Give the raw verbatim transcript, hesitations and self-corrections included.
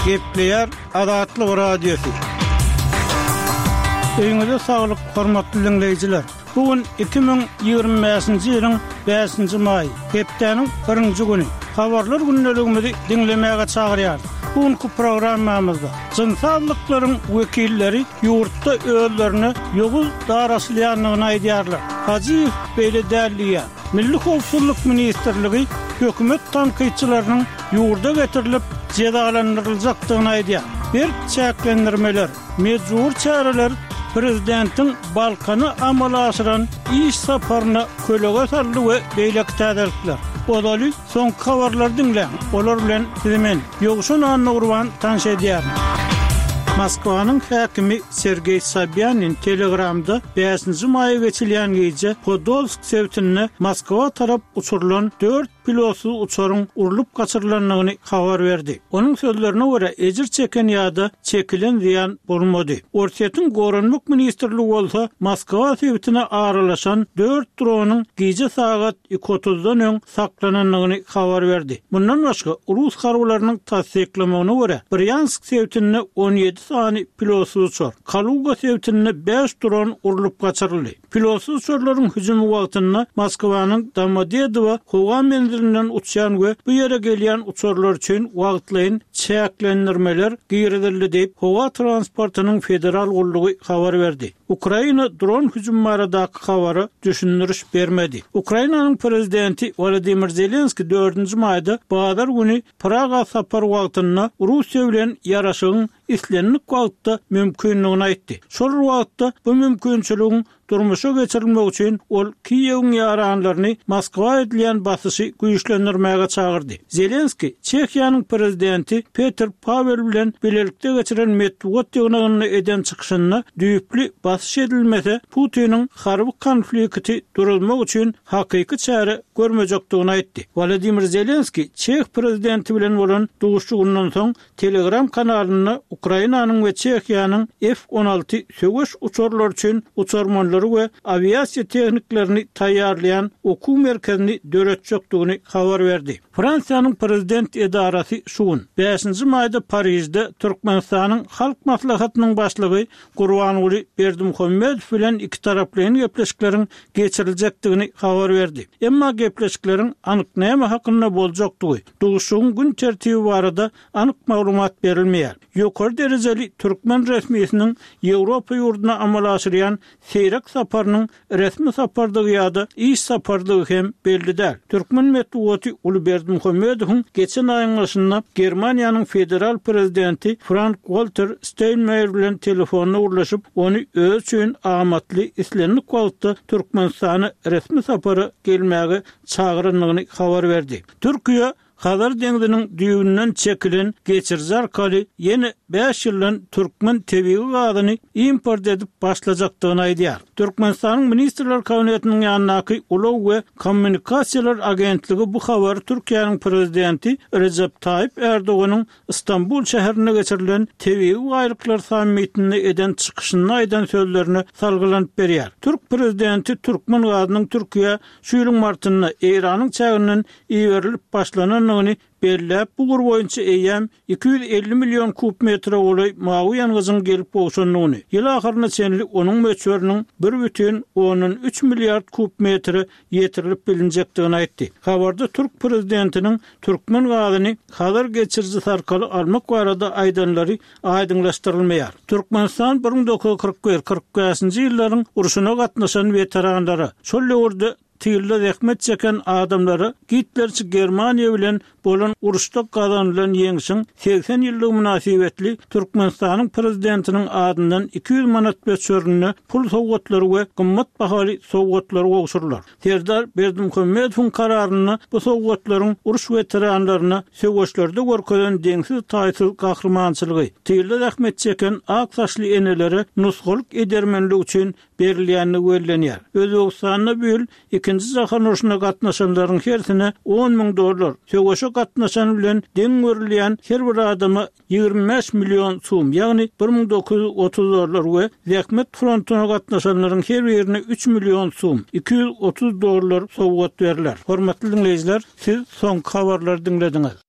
Gepleyer Adatlyk Radiosu. Öňüňizde saglyk, hormatly dinleýijiler. Bugün iki bin ýygrimi beşinji ýylyň beşinji maý, hepdeniň birinji güni. Habarlar günneligimizi dinlemäge çagyrýar. Bugünkü programmamyzda jynsallyklaryň wekilleri ýurtda öýlerini ýogul daraşylýanlygyny aýdýarlar. Haji Belediyya, Milli Howpsuzlyk Ministrligi hökümet tanqidçileriniň ýurda getirilip cezalandyryljakdygyny aýdýar. Bir çäklendirmeler, mejbur çäreler Prezidentin Balkany amala aşyran iş saparyna kölege saldy we beýlek täzelikler. Odaly soň habarlar dinleň. Olar bilen sizimen ýoguşan anny urban tanış edýär. Moskwanyň häkimi Sergey Sobyanin Telegramda beşinji maýa geçilýän gece Podolsk sewtini Moskwa tarap uçurulan dört pilotsuz uçaryň urulup gaçyrylanlygyny habar berdi. Onuň sözlerine görä ejir çeken ýa-da çekilen ziýan bolmady. Ortaýatyň Gorunluk Ministrligi bolsa Moskwa sewtine aralaşan dört dronyň gece sagat iki otuzdan öň saklananlygyny habar berdi. Bundan başga Rus harbylarynyň tasdiklamagyna görä Bryansk sewtine on ýedi sany pilotsuz uçar. Kaluga sewtine beş dron urulup gaçyryldy. Pilotsuz uçarlaryň hüjumy wagtynda Moskwanyň Domodedowo howa menzilinden uçýan we bu ýere gelýän uçarlar üçin wagtlaýyn çäklendirmeler giýrildi diýip Howa transportynyň federal gullugy habar berdi. Ukraina dron hüjumlaryndaky habary düşündiriş bermedi. Ukrainanyň prezidenti Volodymyr Zelenski dördünji maýda bazar güni Praga sapar wagtynda Russiýa bilen ýaraşygyň islenlik wagtda mümkinligini aýtdy. Şol wagtda bu mümkinçiligiň durmuşa geçirilmek üçin ol Kiýewiň ýaranlaryny Moskwa edilýän basyşy güýçlendirmäge çagyrdy. Zelenski Çekiýanyň prezidenti Petr Pavel bilen bilelikde geçiren medeniýet ýygnagyny eden çykyşyna düýpli basyş edilmese Putiniň harby konflikti durulmak üçin hakyky çare görmejekdigini aýtdy. Volodymyr Zelenski Çek prezidenti bilen bolan duguşýagyndan soň Telegram kanalyna Ukrainanyň we Çekiýanyň F on alty söwüş uçarlar üçin uçarmanlary we aviasiýa tehniklerini taýýarlayan okuw merkezini döretjekdigini habar berdi. Fransiýanyň prezident edarasy şugun beşinji maýda Parisde Türkmenistanyň halk maslahatynyň başlygy Gurbanuly Berdimuhammedow bilen iki taraplyň gepleşikleriň geçiriljekdigini habar berdi. Emma gepleşikleriň anyk näme hakynda boljakdygy, duguşyň gün tertibi barada anyk maglumat berilmeýär. Ýokary derejeli Türkmen resmiýetiniň Ýewropa ýurduna amala aşyrýan seýrek saparynyň resmi sapardygy ýa-da iş sapardygy hem belli däl. Türkmen medeniýeti Uly Berdimuhammedow geçen aýyň başynda Germaniýanyň federal prezidenti Frank-Walter Steinmeier bilen telefonna urlaşyp ony öz üçin amatly islenlik wagtda Türkmenistana resmi sapary gelmäge çagyranyny habar berdi. Türkiýe Hazar deňdiniň düýbünden çekilen geçirji arkaly ýene beş ýyldan Türkmen tebii gazyny import edip başlajakdygyny aýdýar. Türkmenistanyň Ministrler Kabinetiniň ýanynaky Ulow we Kommunikasiýalar agentligi bu habary Türkiýanyň prezidenti Recep Tayyip Erdoganyň Istanbul şäherine geçirilen tebii gaýryklar sammitini eden çykyşyny aýdan sözlerini salgylanyp berýär. Türk prezidenti Türkmen gazynyň Türkiýe şu ýylyň martynda Iranyň çägininden iýerilip başlanan belläp bu gur boýunça eýem iki yüz elli milyon kub metre goly mawy ýangyzyň gelip bolşanlygyny. Ýyl ahyryna çenli onuň möçberiniň bir бүтүn on üç milliard kub metre ýetirilip bilinjekdigini aýtdy. Habarda Türk prezidentiniň Türkmen gazyny hazır geçirji sarkaly almak barada aýdanlary aýdynlaşdyrylmaýar. Türkmenistan bir bin dokuz yüz kırk bir kırk beşinji ýyllaryň uruşuna gatnaşan veteranlary şol ýurda Tiyilla zähmet çeken adamları Hitlerçi Germaniýa bilen bolan uruşda gazanylan ýeňişiň seksen ýyllyk münasibetli Türkmenistanyň prezidentiniň adyndan iki yüz manat beçörünü pul sowgatlary we gymmat bahaly sowgatlary gowşurlar. Serdar Berdimuhammedow kararyny bu sowgatlaryň uruş veteranlaryna söwüşlerde görkezden deňsiz taýsyz gahrmançylygy, tiyilla zähmet çeken ak saçly eneleri nusgalyk edermenlik üçin berilýänini görlenýär. Özbegistanyň bül ikinji jahan uruşuna gatnaşanlaryň hersine on ming dollar, söwüşe gatnaşan bilen deň görülýän her bir adama ýygrimi beş milyon soum, ýagny bir bin dokuz yüz otuz dollar we zähmet frontuna gatnaşanlaryň her birine üç milyon soum, iki yüz otuz dollar sowgat berilýär. Hormatly dinleýijiler, siz soň habarlary dinlediňiz.